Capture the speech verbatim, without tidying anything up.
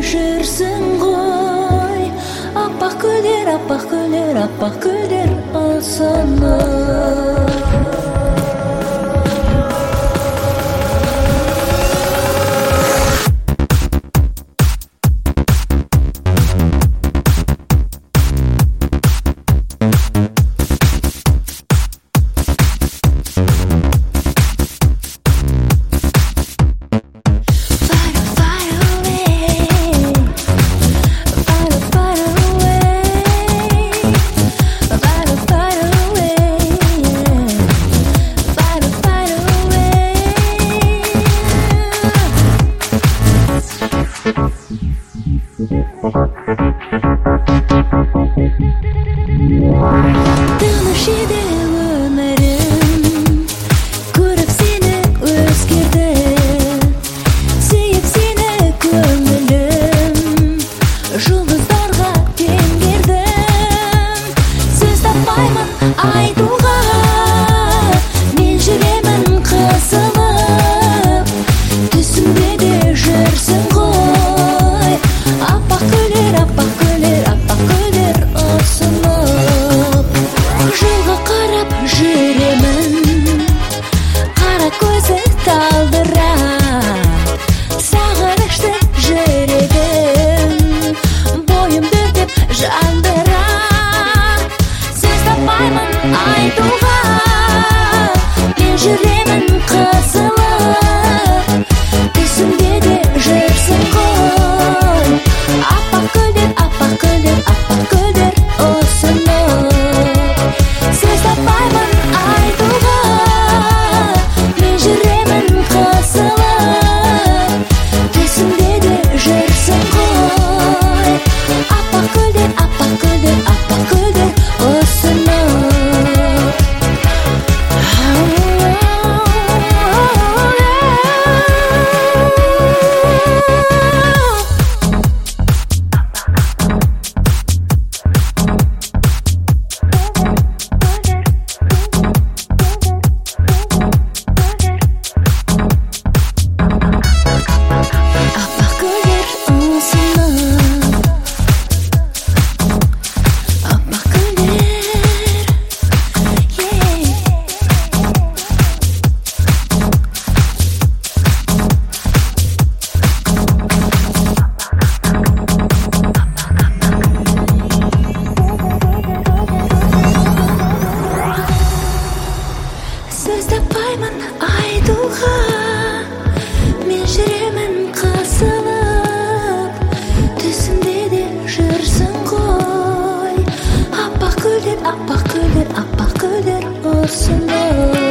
жүрсің ғой. Аппақ гүлдер, аппақ гүлдер, аппақ гүлдер ұсынып. Тыныш еді өмірім, көріп сені өзгерді, сүйіп сені көңілім, жұлдыздарға теңгердім. Сөз таппаймын айтуға, мен жүремін қысылып, түсімде де жүрсің ғой. Аппақ гүлдер, аппақ гүлдер, аппақ гүлдер ұсынып. Жылға қарап жүремін, қара көзі талдырап, сағынышты жүрегім бойымды деп жандырап. Сөз таппаймын айтуға, мен жүремін қысылып, түсімде де жүрсің ғой. Аппақ гүлдер, аппақ гүлдер, аппақ гүлдер ұсынып. Сөз таппаймын айтуға, мен жүремін қысылып, түсімде де жүрсің ғой. Аппақ гүлдер, аппақ гүлдер, аппақ гүлдер ұсынып. Сөз таппаймын айтуға, мен жүремін қысылып, түсімде де жүрсің ғой. Аппақ гүлдер, аппақ гүлдер, аппақ гүлдер ұсынып.